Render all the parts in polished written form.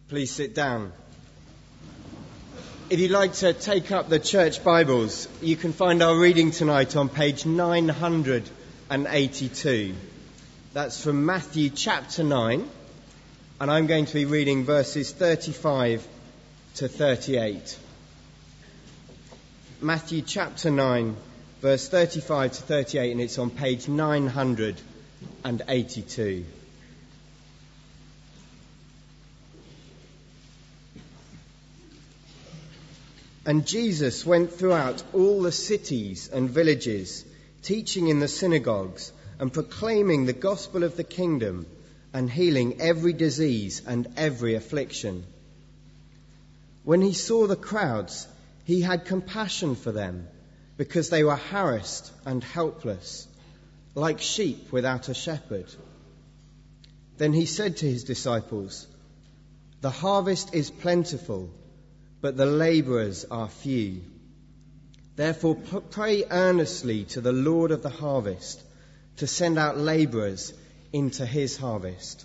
Please sit down. If you'd like to take up the church Bibles, you can find our reading tonight on page 982. That's from Matthew chapter 9, and I'm going to be reading verses 35 to 38. Matthew chapter 9, verse 35 to 38, and it's on page 982. And Jesus went throughout all the cities and villages, teaching in the synagogues and proclaiming the gospel of the kingdom and healing every disease and every affliction. When he saw the crowds, he had compassion for them because they were harassed and helpless, like sheep without a shepherd. Then he said to his disciples, "The harvest is plentiful, but the labourers are few. Therefore pray earnestly to the Lord of the harvest to send out labourers into his harvest."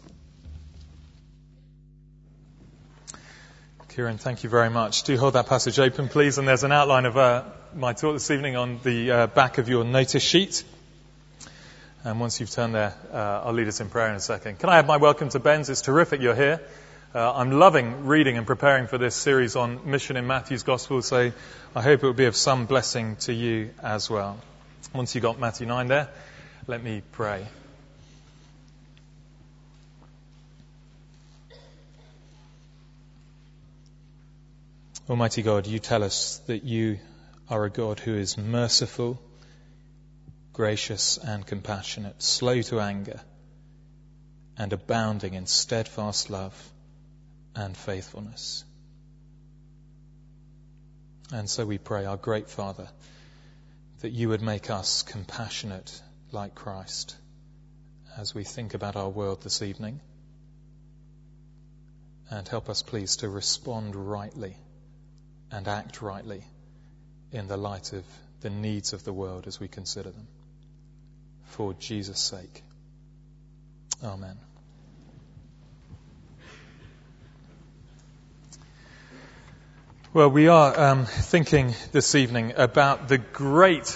Kieran, thank you very much. Do hold that passage open, please. And there's an outline of my talk this evening on the back of your notice sheet. And once you've turned there, I'll lead us in prayer in a second. Can I have my welcome to Ben's? It's terrific you're here. I'm loving reading and preparing for this series on mission in Matthew's Gospel, so I hope it will be of some blessing to you as well. Once you've got Matthew 9 there, let me pray. Almighty God, you tell us that you are a God who is merciful, gracious and compassionate, slow to anger, and abounding in steadfast love and faithfulness. And so we pray, our great Father, that you would make us compassionate like Christ as we think about our world this evening. And help us, please, to respond rightly and act rightly in the light of the needs of the world as we consider them. For Jesus' sake. Amen. Well, we are thinking this evening about the great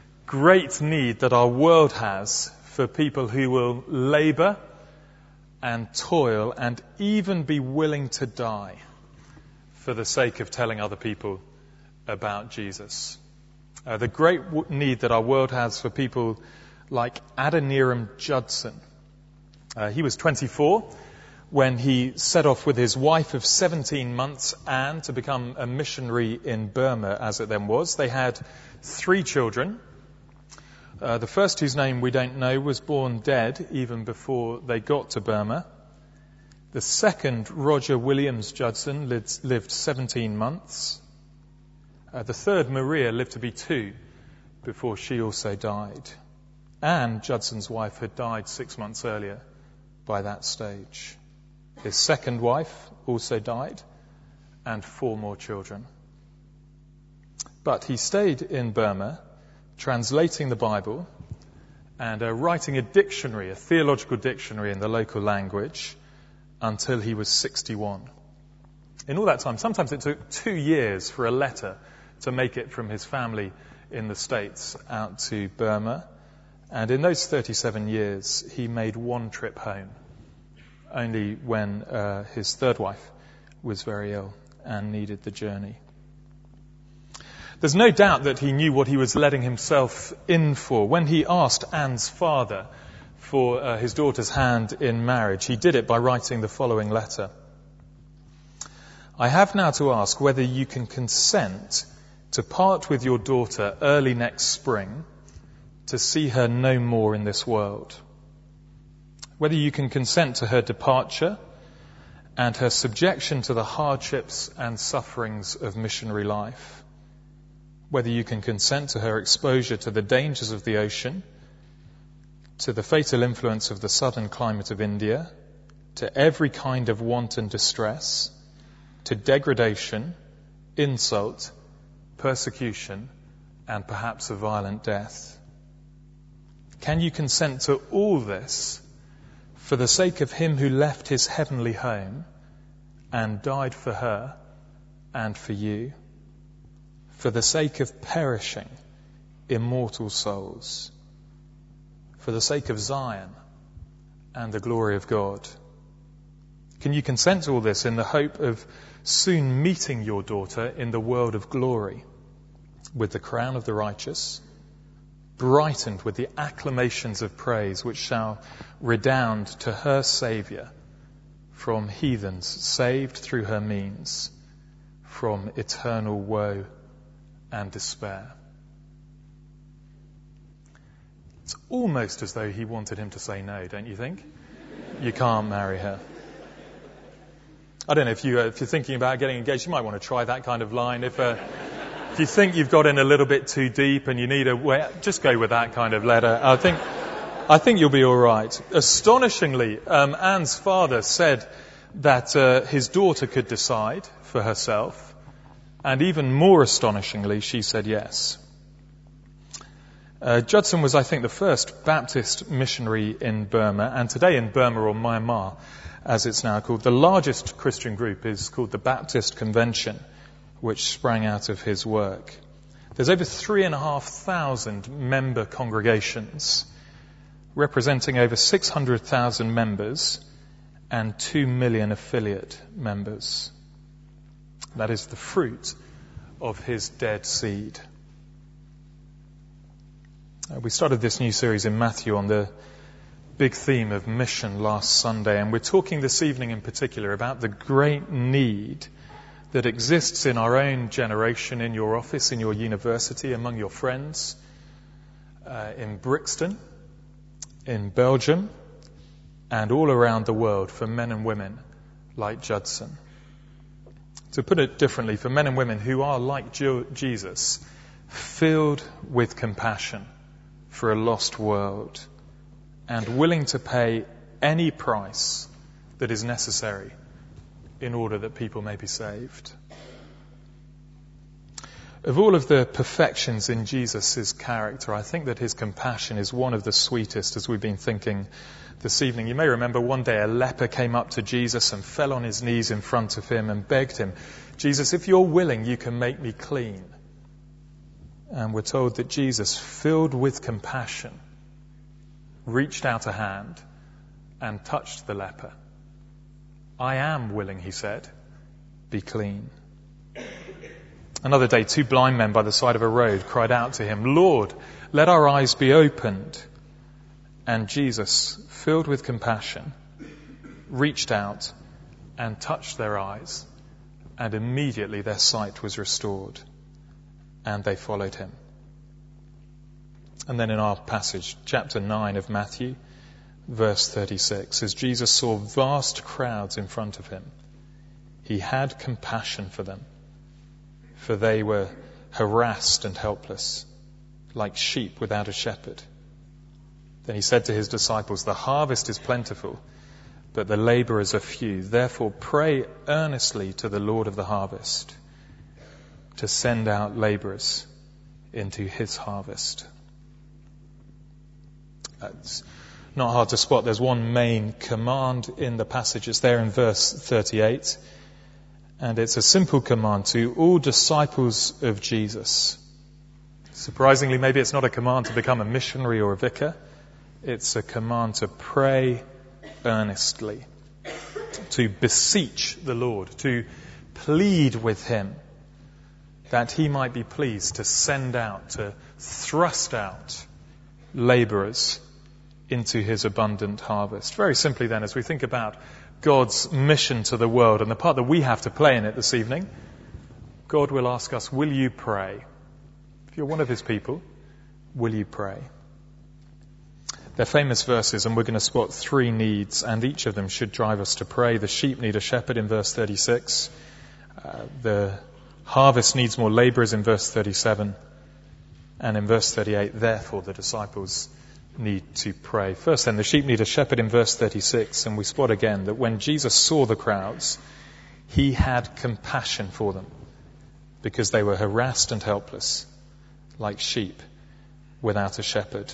need that our world has for people who will labour and toil and even be willing to die for the sake of telling other people about Jesus. The great need that our world has for people like Adoniram Judson. He was 24 when he set off with his wife of 17 months, Anne, to become a missionary in Burma, as it then was. They had 3 children. The first, whose name we don't know, was born dead even before they got to Burma. The second, Roger Williams Judson, lived 17 months. The third, Maria, lived to be 2 before she also died. Anne, Judson's wife, had died 6 months earlier by that stage. His second wife also died, and 4 more children. But he stayed in Burma, translating the Bible and writing a dictionary, a theological dictionary in the local language, until he was 61. In all that time, sometimes it took 2 years for a letter to make it from his family in the States out to Burma. And in those 37 years, he made 1 trip home, only when his third wife was very ill and needed the journey. There's no doubt that he knew what he was letting himself in for. When he asked Anne's father for his daughter's hand in marriage, he did it by writing the following letter. "I have now to ask whether you can consent to part with your daughter early next spring to see her no more in this world. Whether you can consent to her departure and her subjection to the hardships and sufferings of missionary life. Whether you can consent to her exposure to the dangers of the ocean, to the fatal influence of the southern climate of India, to every kind of want and distress, to degradation, insult, persecution, and perhaps a violent death. Can you consent to all this for the sake of him who left his heavenly home and died for her and for you, for the sake of perishing, immortal souls, for the sake of Zion and the glory of God. Can you consent to all this in the hope of soon meeting your daughter in the world of glory, with the crown of the righteous, brightened with the acclamations of praise which shall redound to her Saviour from heathens saved through her means, from eternal woe and despair? It's almost as though he wanted him to say no, don't you think? You can't marry her. I don't know if you're thinking about getting engaged, you might want to try that kind of line. If you think you've got in a little bit too deep and you need a way, just go with that kind of letter. I think you'll be all right. Astonishingly, Anne's father said that his daughter could decide for herself, and even more astonishingly, she said yes. Judson was, I think, the first Baptist missionary in Burma, and today in Burma, or Myanmar, as it's now called, the largest Christian group is called the Baptist Convention, which sprang out of his work. There's over 3,500 member congregations, representing over 600,000 members and 2 million affiliate members. That is the fruit of his dead seed. We started this new series in Matthew on the big theme of mission last Sunday, and we're talking this evening in particular about the great need that exists in our own generation, in your office, in your university, among your friends, in Brixton, in Belgium, and all around the world for men and women like Judson. To put it differently, for men and women who are like Jesus, filled with compassion for a lost world, and willing to pay any price that is necessary in order that people may be saved. Of all of the perfections in Jesus' character, I think that his compassion is one of the sweetest, as we've been thinking this evening. You may remember one day a leper came up to Jesus and fell on his knees in front of him and begged him, "Jesus, if you're willing, you can make me clean." And we're told that Jesus, filled with compassion, reached out a hand and touched the leper. "I am willing," he said, "be clean." Another day, 2 blind men by the side of a road cried out to him, "Lord, let our eyes be opened." And Jesus, filled with compassion, reached out and touched their eyes, and immediately their sight was restored, and they followed him. And then in our passage, chapter 9 of Matthew, verse 36, as Jesus saw vast crowds in front of him, he had compassion for them, for they were harassed and helpless, like sheep without a shepherd. Then he said to his disciples, "The harvest is plentiful, but the laborers are few. Therefore pray earnestly to the Lord of the harvest to send out laborers into his harvest." It's not hard to spot. There's one main command in the passage. It's there in verse 38. And it's a simple command to all disciples of Jesus. Surprisingly, maybe it's not a command to become a missionary or a vicar. It's a command to pray earnestly, to beseech the Lord, to plead with him that he might be pleased to send out, to thrust out laborers into his abundant harvest. Very simply then, as we think about God's mission to the world and the part that we have to play in it this evening, God will ask us, will you pray? If you're one of his people, will you pray? They're famous verses, and we're going to spot 3 needs, and each of them should drive us to pray. The sheep need a shepherd in verse 36. The harvest needs more laborers in verse 37. And in verse 38, therefore the disciples need to pray. First then, the sheep need a shepherd in verse 36, and we spot again that when Jesus saw the crowds, he had compassion for them because they were harassed and helpless, like sheep without a shepherd.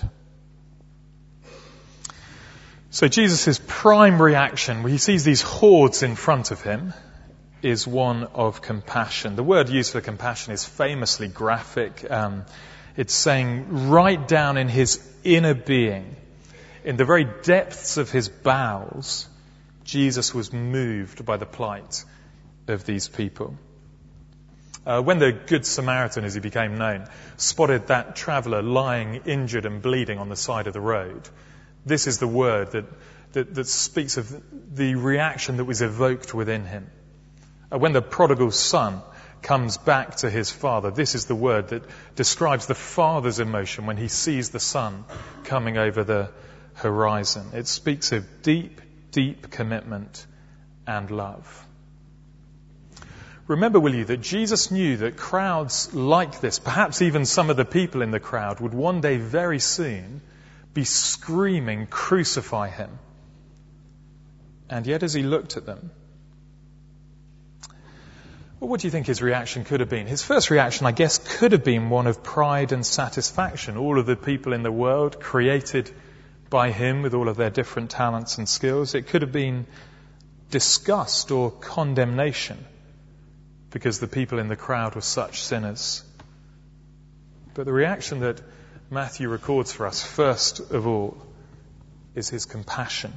So Jesus' prime reaction when he sees these hordes in front of him is one of compassion. The word used for compassion is famously graphic. It's saying right down in his inner being, in the very depths of his bowels, Jesus was moved by the plight of these people. When the Good Samaritan, as he became known, spotted that traveller lying injured and bleeding on the side of the road, this is the word that speaks of the reaction that was evoked within him. When the prodigal son comes back to his father, this is the word that describes the father's emotion when he sees the son coming over the horizon. It speaks of deep, deep commitment and love. Remember, will you, that Jesus knew that crowds like this, perhaps even some of the people in the crowd, would one day very soon be screaming, "Crucify him." And yet as he looked at them, well, what do you think his reaction could have been? His first reaction, I guess, could have been one of pride and satisfaction. All of the people in the world created by him with all of their different talents and skills. It could have been disgust or condemnation, because the people in the crowd were such sinners. But the reaction that Matthew records for us, first of all, is his compassion.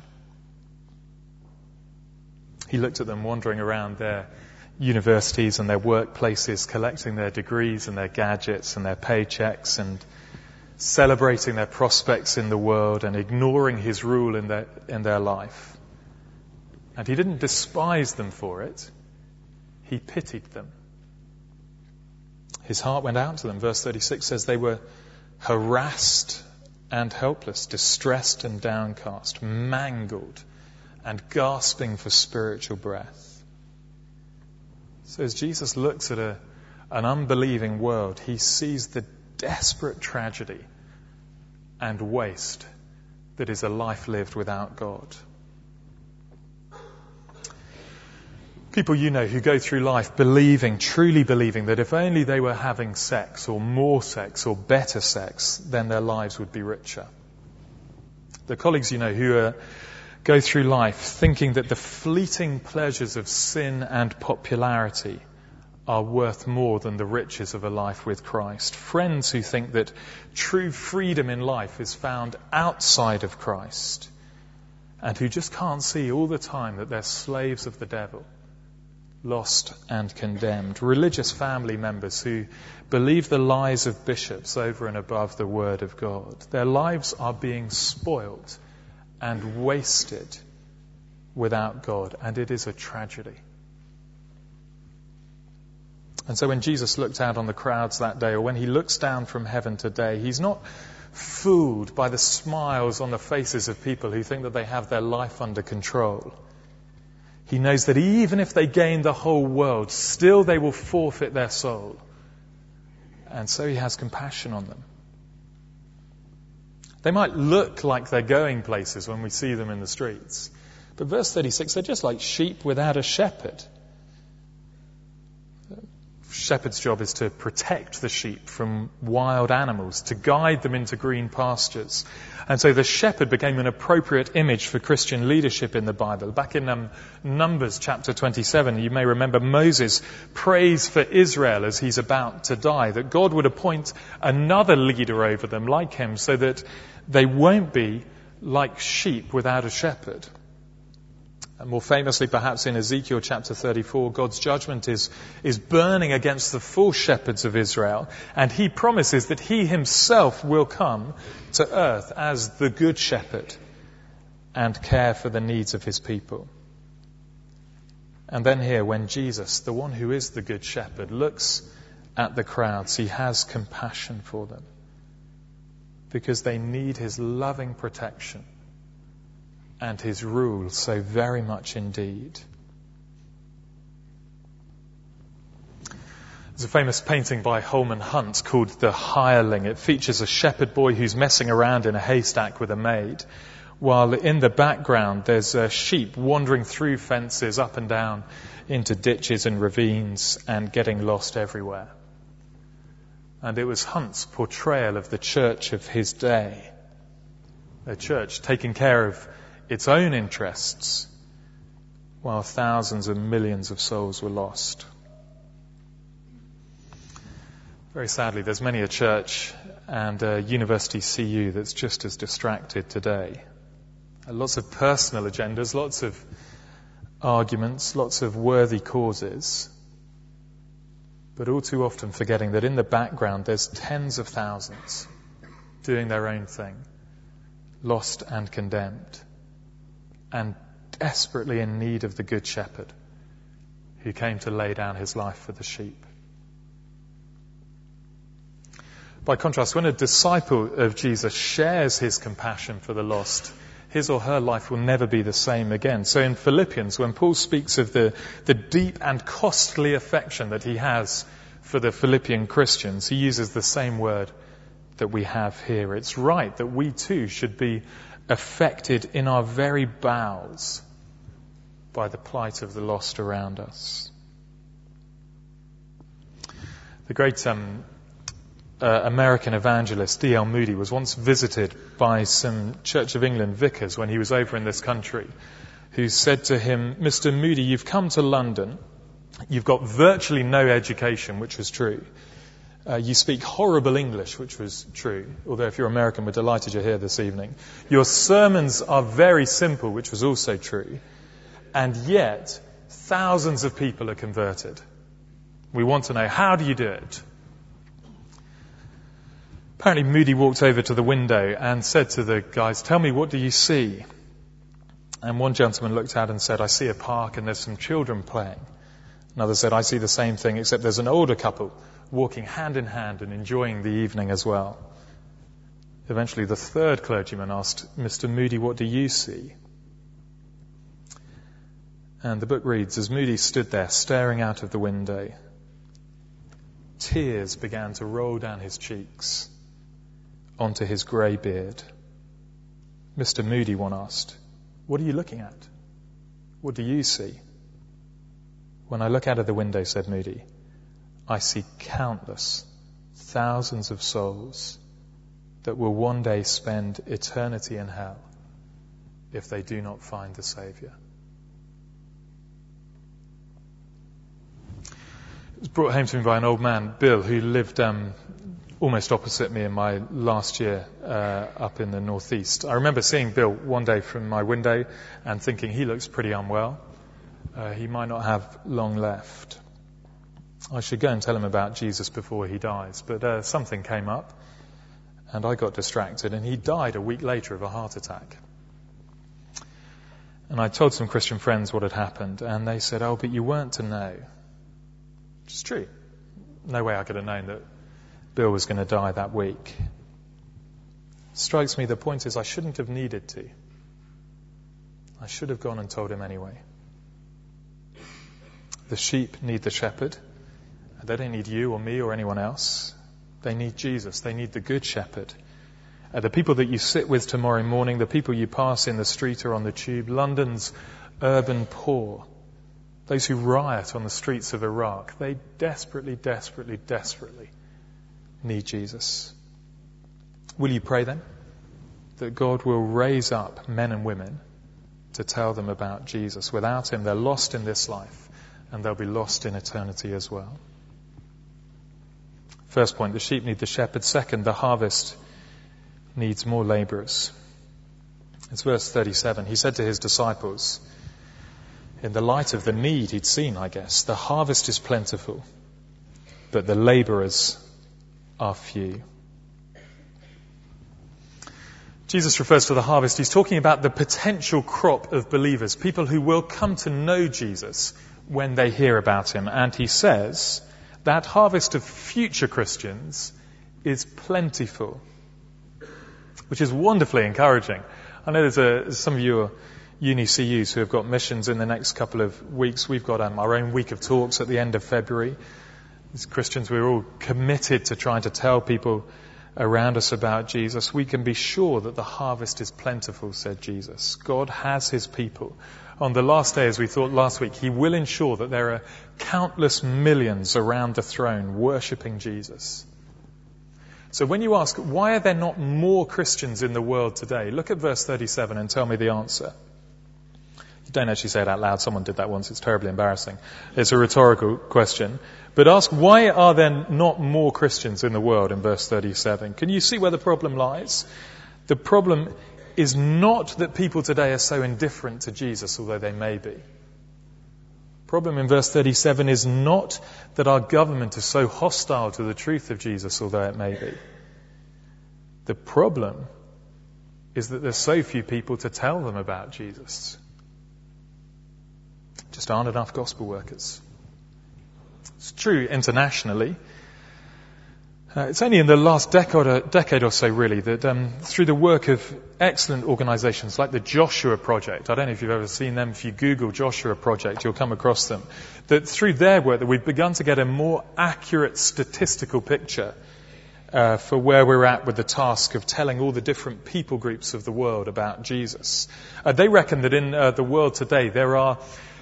He looked at them wandering around their universities and their workplaces, collecting their degrees and their gadgets and their paychecks and celebrating their prospects in the world and ignoring his rule in their life. And he didn't despise them for it. He pitied them. His heart went out to them. Verse 36 says they were harassed and helpless, distressed and downcast, mangled and gasping for spiritual breath. So as Jesus looks at an unbelieving world, he sees the desperate tragedy and waste that is a life lived without God. People you know who go through life truly believing that if only they were having sex or more sex or better sex, then their lives would be richer. The colleagues you know who go through life thinking that the fleeting pleasures of sin and popularity are worth more than the riches of a life with Christ. Friends who think that true freedom in life is found outside of Christ, and who just can't see all the time that they're slaves of the devil, lost and condemned. Religious family members who believe the lies of bishops over and above the Word of God. Their lives are being spoiled and wasted without God, and it is a tragedy. And so when Jesus looked out on the crowds that day, or when he looks down from heaven today, he's not fooled by the smiles on the faces of people who think that they have their life under control. He knows that even if they gain the whole world, still they will forfeit their soul. And so he has compassion on them. They might look like they're going places when we see them in the streets. But verse 36, they're just like sheep without a shepherd. Shepherd's job is to protect the sheep from wild animals, to guide them into green pastures. And so the shepherd became an appropriate image for Christian leadership in the Bible. Back in Numbers chapter 27, you may remember Moses prays for Israel as he's about to die, that God would appoint another leader over them like him, so that they won't be like sheep without a shepherd. And more famously, perhaps in Ezekiel chapter 34, God's judgment is burning against the false shepherds of Israel, and he promises that he himself will come to earth as the good shepherd and care for the needs of his people. And then here, when Jesus, the one who is the good shepherd, looks at the crowds, he has compassion for them because they need his loving protection and his rule so very much indeed. There's a famous painting by Holman Hunt called The Hireling. It features a shepherd boy who's messing around in a haystack with a maid, while in the background there's a sheep wandering through fences up and down into ditches and ravines and getting lost everywhere. And it was Hunt's portrayal of the church of his day, a church taking care of its own interests while thousands and millions of souls were lost. Very sadly, there's many a church and a university CU that's just as distracted today. Lots of personal agendas, lots of arguments, lots of worthy causes, but all too often forgetting that in the background there's tens of thousands doing their own thing, lost and condemned, and desperately in need of the Good Shepherd who came to lay down his life for the sheep. By contrast, when a disciple of Jesus shares his compassion for the lost, his or her life will never be the same again. So in Philippians, when Paul speaks of the deep and costly affection that he has for the Philippian Christians, he uses the same word that we have here. It's right that we too should be affected in our very bowels by the plight of the lost around us. The great American evangelist D.L. Moody was once visited by some Church of England vicars when he was over in this country, who said to him, "Mr. Moody, you've come to London, you've got virtually no education," which was true. You speak horrible English, which was true, although if you're American, we're delighted you're here this evening. Your sermons are very simple, which was also true. And yet, thousands of people are converted. We want to know, how do you do it? Apparently Moody walked over to the window and said to the guys, "Tell me, what do you see?" And one gentleman looked out and said, "I see a park and there's some children playing." Another said, "I see the same thing, except there's an older couple walking hand in hand and enjoying the evening as well." Eventually the third clergyman asked, "Mr. Moody, what do you see?" And the book reads, as Moody stood there staring out of the window, tears began to roll down his cheeks onto his grey beard. "Mr. Moody," one asked, "what are you looking at? What do you see?" "When I look out of the window," said Moody, "I see countless thousands of souls that will one day spend eternity in hell if they do not find the Saviour." It was brought home to me by an old man, Bill, who lived almost opposite me in my last year up in the northeast. I remember seeing Bill one day from my window and thinking, he looks pretty unwell. He might not have long left. I should go and tell him about Jesus before he dies. But something came up and I got distracted, and he died a week later of a heart attack. And I told some Christian friends what had happened, and they said, "Oh, but you weren't to know." Which is true. No way I could have known that Bill was going to die that week. Strikes me, the point is I shouldn't have needed to. I should have gone and told him anyway. The sheep need the shepherd. They don't need you or me or anyone else. They need Jesus. They need the Good Shepherd. The people that you sit with tomorrow morning, the people you pass in the street or on the tube, London's urban poor, those who riot on the streets of Iraq, they desperately, desperately, desperately need Jesus. Will you pray then that God will raise up men and women to tell them about Jesus? Without him, they're lost in this life, and they'll be lost in eternity as well. First point, the sheep need the shepherd. Second, the harvest needs more labourers. It's verse 37. He said to his disciples, in the light of the need he'd seen, I guess, "The harvest is plentiful, but the labourers are few." Jesus refers to the harvest. He's talking about the potential crop of believers, people who will come to know Jesus when they hear about him. And he says that harvest of future Christians is plentiful, which is wonderfully encouraging. I know there's some of you are uni CUs who have got missions in the next couple of weeks. We've got our own week of talks at the end of February. As Christians, we're all committed to trying to tell people around us about Jesus. We can be sure that the harvest is plentiful, said Jesus. God has his people. On the last day, as we thought last week, he will ensure that there are countless millions around the throne worshipping Jesus. So when you ask, why are there not more Christians in the world today? Look at verse 37 and tell me the answer. You don't actually say it out loud. Someone did that once. It's terribly embarrassing. It's a rhetorical question. But ask, why are there not more Christians in the world in verse 37? Can you see where the problem lies? The problem is not that people today are so indifferent to Jesus, although they may be. The problem in verse 37 is not that our government is so hostile to the truth of Jesus, although it may be. The problem is that there's so few people to tell them about Jesus. Just aren't enough gospel workers. It's true internationally. It's only in the last decade or so, really, that through the work of excellent organisations like the Joshua Project, I don't know if you've ever seen them, if you Google Joshua Project, you'll come across them, that through their work that we've begun to get a more accurate statistical picture for where we're at with the task of telling all the different people groups of the world about Jesus. They reckon that in the world today there are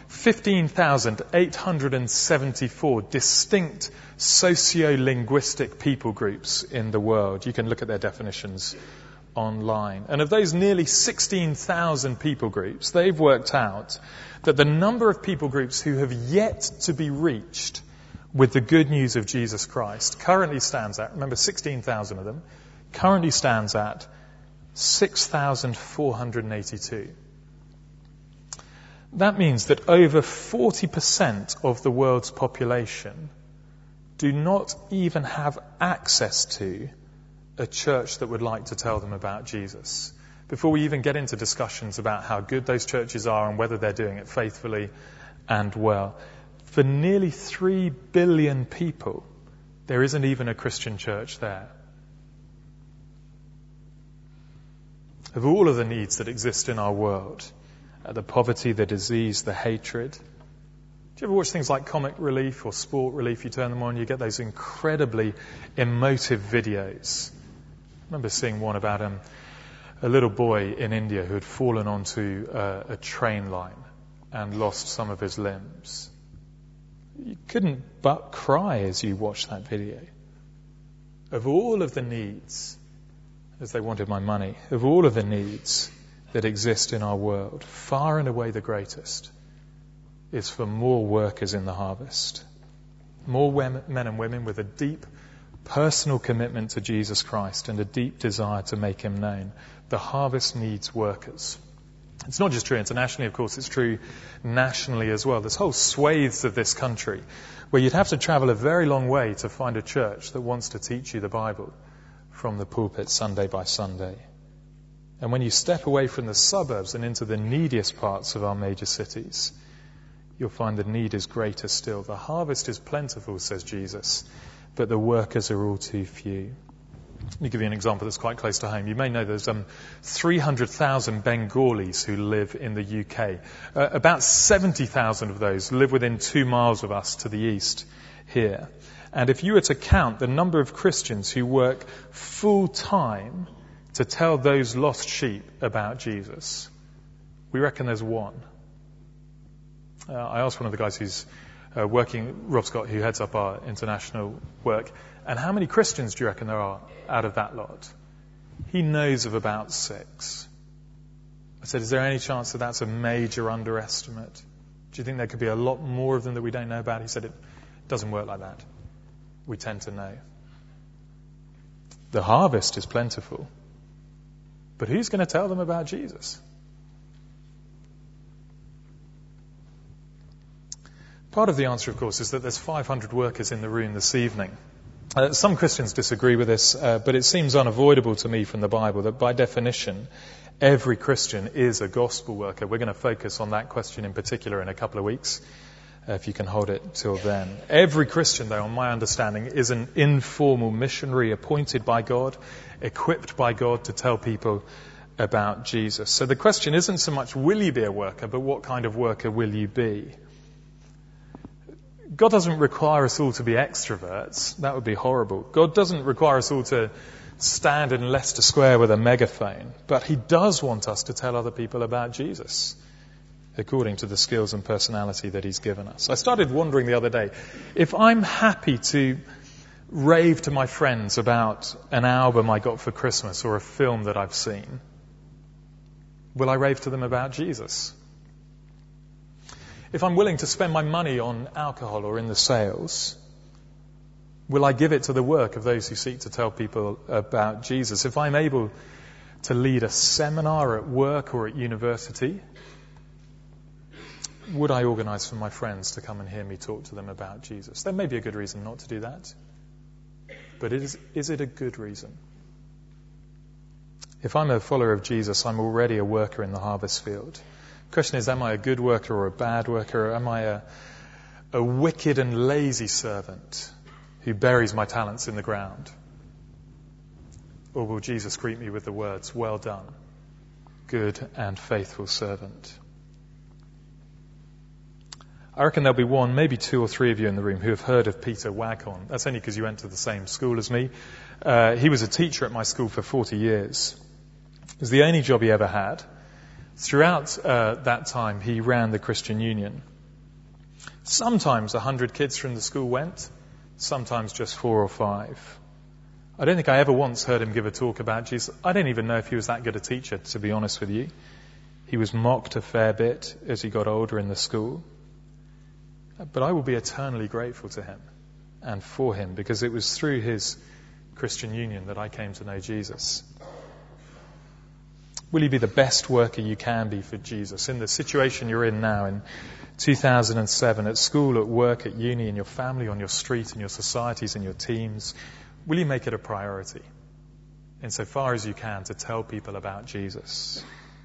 15,874 distinct socio-linguistic people groups in the world. You can look at their definitions online. And of those nearly 16,000 people groups, they've worked out that the number of people groups who have yet to be reached with the good news of Jesus Christ currently stands at, remember 16,000 of them, currently stands at 6,482. That means that over 40% of the world's population do not even have access to a church that would like to tell them about Jesus. Before we even get into discussions about how good those churches are and whether they're doing it faithfully and well, for nearly 3 billion people, there isn't even a Christian church there. Of all of the needs that exist in our world, the poverty, the disease, the hatred. Do you ever watch things like Comic Relief or Sport Relief? You turn them on, you get those incredibly emotive videos. I remember seeing one about a little boy in India who had fallen onto a train line and lost some of his limbs. You couldn't but cry as you watched that video. Of all of the needs, as they wanted my money, of all of the needs that exist in our world, far and away the greatest is for more workers in the harvest. More men and women with a deep personal commitment to Jesus Christ and a deep desire to make him known. The harvest needs workers. It's not just true internationally, of course, it's true nationally as well. There's whole swathes of this country where you'd have to travel a very long way to find a church that wants to teach you the Bible from the pulpit Sunday by Sunday. And when you step away from the suburbs and into the neediest parts of our major cities, you'll find the need is greater still. The harvest is plentiful, says Jesus, but the workers are all too few. Let me give you an example that's quite close to home. You may know there's 300,000 Bengalis who live in the UK. About 70,000 of those live within 2 miles of us to the east here. And if you were to count the number of Christians who work full-time to tell those lost sheep about Jesus, we reckon there's one. I asked one of the guys who's working, Rob Scott, who heads up our international work, and how many Christians do you reckon there are out of that lot? He knows of about 6. I said, is there any chance that that's a major underestimate? Do you think there could be a lot more of them that we don't know about? He said, it doesn't work like that. We tend to know. The harvest is plentiful. But who's going to tell them about Jesus? Part of the answer, of course, is that there's 500 workers in the room this evening. Some Christians disagree with this, but it seems unavoidable to me from the Bible that by definition, every Christian is a gospel worker. We're going to focus on that question in particular in a couple of weeks, if you can hold it till then. Every Christian, though, on my understanding, is an informal missionary appointed by God, equipped by God to tell people about Jesus. So the question isn't so much will you be a worker, but what kind of worker will you be? God doesn't require us all to be extroverts. That would be horrible. God doesn't require us all to stand in Leicester Square with a megaphone, but he does want us to tell other people about Jesus according to the skills and personality that he's given us. I started wondering the other day, if I'm happy to rave to my friends about an album I got for Christmas or a film that I've seen, will I rave to them about Jesus? If I'm willing to spend my money on alcohol or in the sales, will I give it to the work of those who seek to tell people about Jesus? If I'm able to lead a seminar at work or at university, would I organise for my friends to come and hear me talk to them about Jesus? There may be a good reason not to do that, but is it a good reason? If I'm a follower of Jesus, I'm already a worker in the harvest field. The question is, am I a good worker or a bad worker? Am I a wicked and lazy servant who buries my talents in the ground? Or will Jesus greet me with the words, "Well done, good and faithful servant"? I reckon there'll be one, maybe two or three of you in the room who have heard of Peter Waghorn. That's only because you went to the same school as me. He was a teacher at my school for 40 years. It was the only job he ever had. Throughout that time, he ran the Christian Union. Sometimes 100 kids from the school went, sometimes just 4 or 5. I don't think I ever once heard him give a talk about Jesus. I don't even know if he was that good a teacher, to be honest with you. He was mocked a fair bit as he got older in the school. But I will be eternally grateful to him and for him, because it was through his Christian Union that I came to know Jesus. Will you be the best worker you can be for Jesus in the situation you're in now in 2007, at school, at work, at uni, in your family, on your street, in your societies, in your teams? Will you make it a priority, insofar as you can, to tell people about Jesus?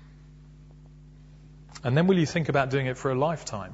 And then will you think about doing it for a lifetime?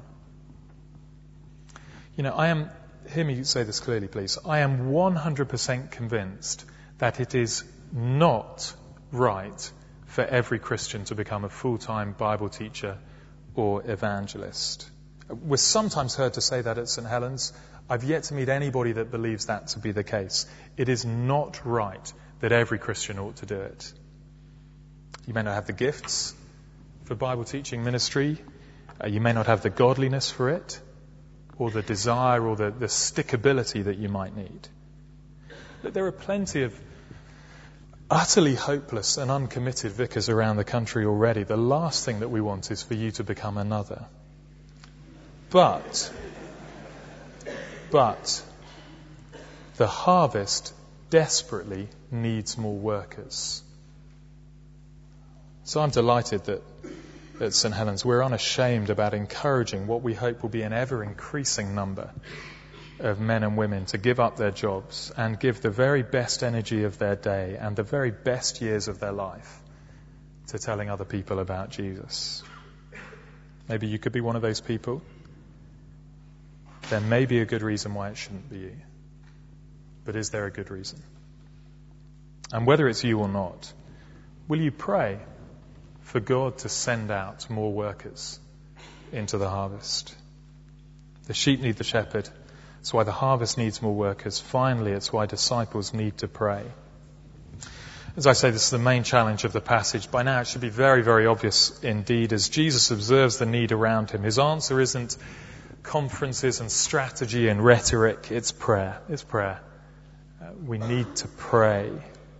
Hear me say this clearly, please. I am 100% convinced that it is not right for every Christian to become a full-time Bible teacher or evangelist. We're sometimes heard to say that at St. Helens. I've yet to meet anybody that believes that to be the case. It is not right that every Christian ought to do it. You may not have the gifts for Bible teaching ministry. You may not have the godliness for it, or the desire, or the stickability that you might need. But there are plenty of utterly hopeless and uncommitted vicars around the country already. The last thing that we want is for you to become another. But the harvest desperately needs more workers. So I'm delighted that at St. Helens we're unashamed about encouraging what we hope will be an ever-increasing number of men and women to give up their jobs and give the very best energy of their day and the very best years of their life to telling other people about Jesus. Maybe you could be one of those people. There may be a good reason why it shouldn't be you. But is there a good reason? And whether it's you or not, will you pray for God to send out more workers into the harvest? The sheep need the shepherd. That's why the harvest needs more workers. Finally, it's why disciples need to pray. As I say, this is the main challenge of the passage. By now it should be very, very obvious indeed. As Jesus observes the need around him, his answer isn't conferences and strategy and rhetoric. It's prayer. It's prayer. We need to pray.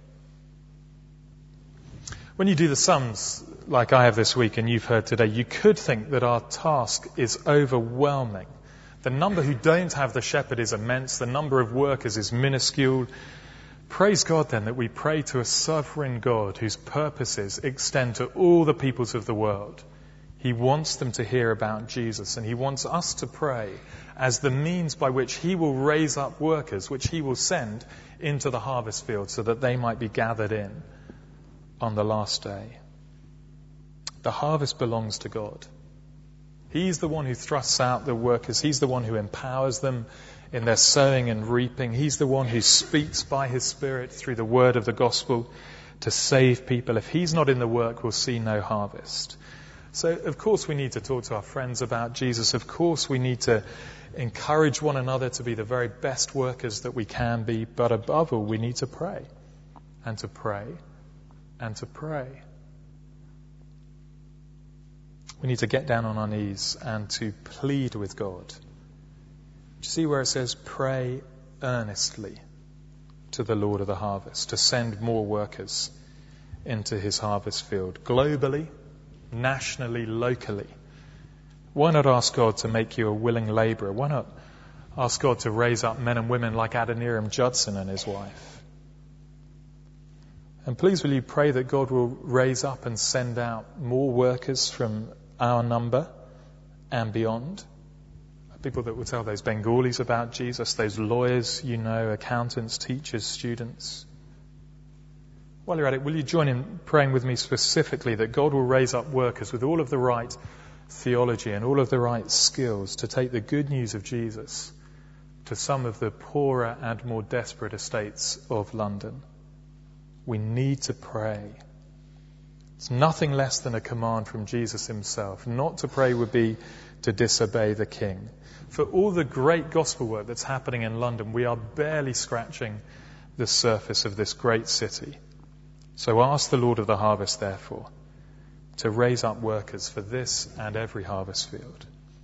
When you do the sums like I have this week and you've heard today, you could think that our task is overwhelming. The number who don't have the shepherd is immense. The number of workers is minuscule. Praise God then that we pray to a sovereign God whose purposes extend to all the peoples of the world. He wants them to hear about Jesus, and he wants us to pray as the means by which he will raise up workers, which he will send into the harvest field so that they might be gathered in on the last day. The harvest belongs to God. He's the one who thrusts out the workers. He's the one who empowers them in their sowing and reaping. He's the one who speaks by his Spirit through the word of the gospel to save people. If he's not in the work, we'll see no harvest. So, of course, we need to talk to our friends about Jesus. Of course, we need to encourage one another to be the very best workers that we can be. But above all, we need to pray and to pray and to pray. We need to get down on our knees and to plead with God. Do you see where it says, pray earnestly to the Lord of the harvest to send more workers into his harvest field, globally, nationally, locally. Why not ask God to make you a willing labourer? Why not ask God to raise up men and women like Adoniram Judson and his wife? And please will you pray that God will raise up and send out more workers from our number and beyond? People that will tell those Bengalis about Jesus, those lawyers, accountants, teachers, students. While you're at it, will you join in praying with me specifically that God will raise up workers with all of the right theology and all of the right skills to take the good news of Jesus to some of the poorer and more desperate estates of London? We need to pray. It's nothing less than a command from Jesus himself. Not to pray would be to disobey the King. For all the great gospel work that's happening in London, we are barely scratching the surface of this great city. So ask the Lord of the harvest, therefore, to raise up workers for this and every harvest field.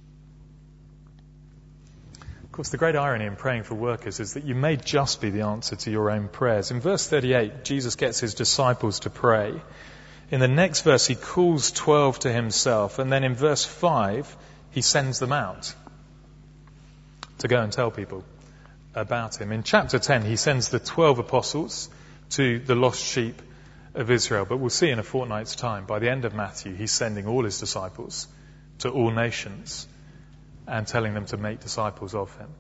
Of course, the great irony in praying for workers is that you may just be the answer to your own prayers. In verse 38, Jesus gets his disciples to pray. In the next verse, he calls 12 to himself. And then in verse 5, he sends them out to go and tell people about him. In chapter 10, he sends the 12 apostles to the lost sheep of Israel. But we'll see in a fortnight's time, by the end of Matthew, he's sending all his disciples to all nations and telling them to make disciples of him.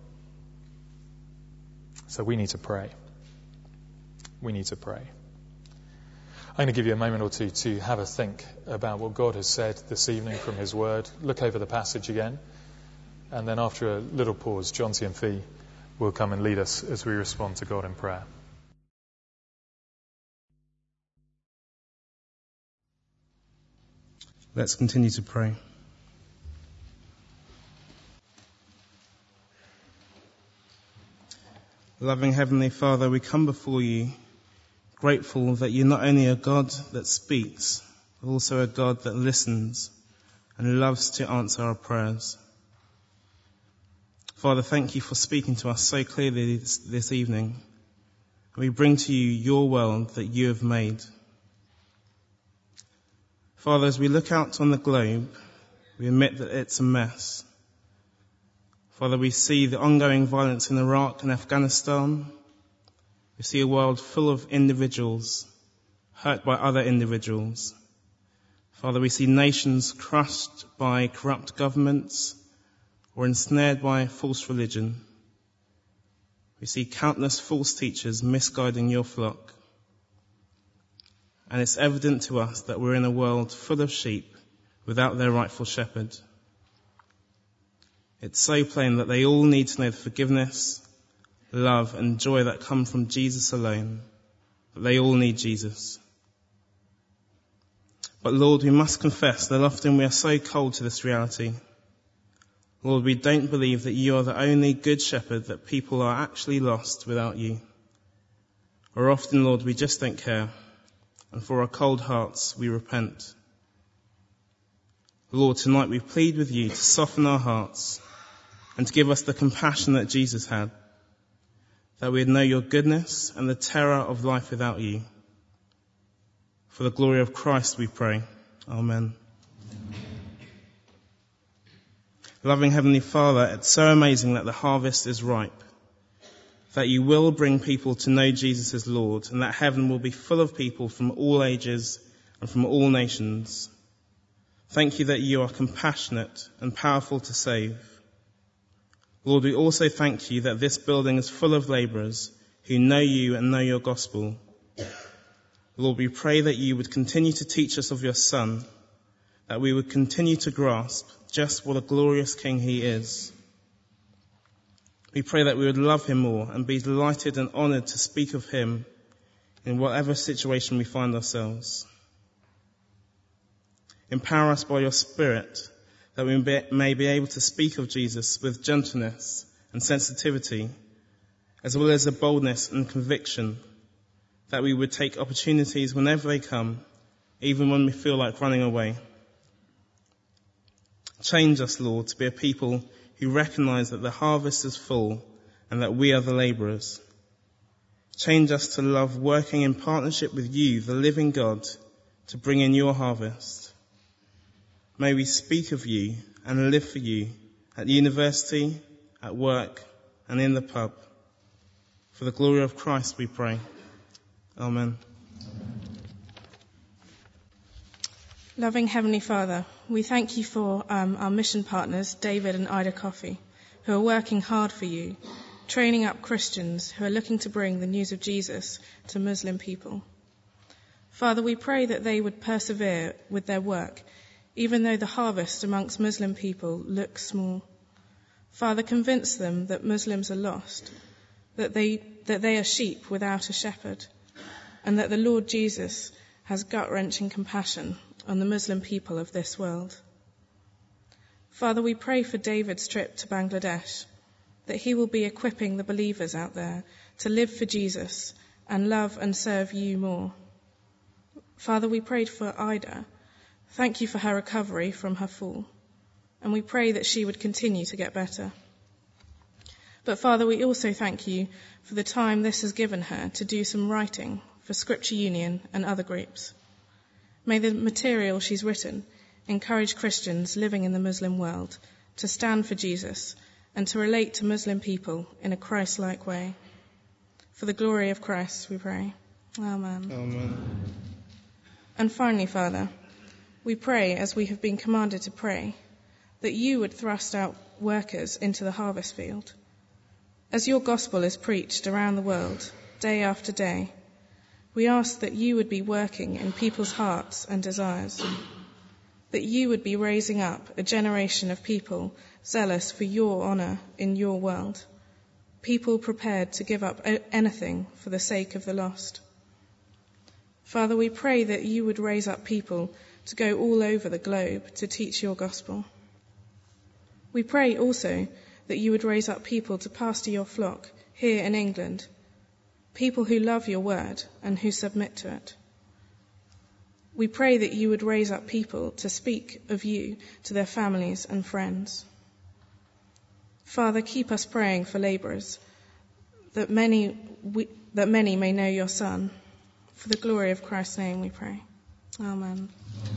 So we need to pray. We need to pray. I'm going to give you a moment or two to have a think about what God has said this evening from his word. Look over the passage again. And then after a little pause, John Cianfi will come and lead us as we respond to God in prayer. Let's continue to pray. Loving Heavenly Father, we come before you grateful that you're not only a God that speaks, but also a God that listens and loves to answer our prayers. Father, thank you for speaking to us so clearly this evening. We bring to you your world that you have made. Father, as we look out on the globe, we admit that it's a mess. Father, we see the ongoing violence in Iraq and Afghanistan. We see a world full of individuals hurt by other individuals. Father, we see nations crushed by corrupt governments or ensnared by false religion. We see countless false teachers misguiding your flock. And it's evident to us that we're in a world full of sheep without their rightful shepherd. It's so plain that they all need to know the forgiveness, love and joy that come from Jesus alone. That they all need Jesus. But Lord, we must confess that often we are so cold to this reality. Lord, we don't believe that you are the only good shepherd, that people are actually lost without you. Or often, Lord, we just don't care. And for our cold hearts, we repent. Lord, tonight we plead with you to soften our hearts and to give us the compassion that Jesus had, that we'd know your goodness and the terror of life without you. For the glory of Christ we pray. Amen. Loving Heavenly Father, it's so amazing that the harvest is ripe, that you will bring people to know Jesus as Lord, and that heaven will be full of people from all ages and from all nations. Thank you that you are compassionate and powerful to save. Lord, we also thank you that this building is full of labourers who know you and know your gospel. Lord, we pray that you would continue to teach us of your Son, that we would continue to grasp just what a glorious King he is. We pray that we would love him more and be delighted and honoured to speak of him in whatever situation we find ourselves. Empower us by your Spirit that we may be able to speak of Jesus with gentleness and sensitivity, as well as a boldness and conviction, that we would take opportunities whenever they come, even when we feel like running away. Change us, Lord, to be a people who recognise that the harvest is full and that we are the labourers. Change us to love working in partnership with you, the living God, to bring in your harvest. May we speak of you and live for you at university, at work, and in the pub. For the glory of Christ we pray. Amen. Loving Heavenly Father, we thank you for our mission partners, David and Ida Coffey, who are working hard for you, training up Christians who are looking to bring the news of Jesus to Muslim people. Father, we pray that they would persevere with their work, even though the harvest amongst Muslim people looks small. Father, convince them that Muslims are lost, that they are sheep without a shepherd, and that the Lord Jesus has gut-wrenching compassion on the Muslim people of this world. Father, we pray for David's trip to Bangladesh, that he will be equipping the believers out there to live for Jesus and love and serve you more. Father, we prayed for Ida. Thank you for her recovery from her fall, and we pray that she would continue to get better. But Father, we also thank you for the time this has given her to do some writing for Scripture Union and other groups. May the material she's written encourage Christians living in the Muslim world to stand for Jesus and to relate to Muslim people in a Christ-like way. For the glory of Christ, we pray. Amen. Amen. And finally, Father, we pray, as we have been commanded to pray, that you would thrust out workers into the harvest field. As your gospel is preached around the world, day after day, we ask that you would be working in people's hearts and desires, that you would be raising up a generation of people zealous for your honour in your world, people prepared to give up anything for the sake of the lost. Father, we pray that you would raise up people to go all over the globe to teach your gospel. We pray also that you would raise up people to pastor your flock here in England, people who love your word and who submit to it. We pray that you would raise up people to speak of you to their families and friends. Father, keep us praying for labourers, that many may know your Son. For the glory of Christ's name we pray. Amen.